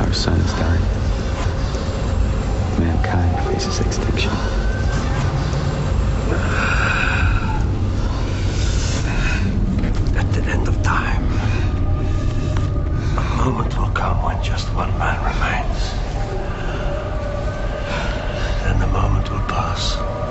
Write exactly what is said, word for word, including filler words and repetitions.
Our sun is dying. Mankind faces extinction. At the end of time, a moment will come when just one man remains. Then the moment will pass.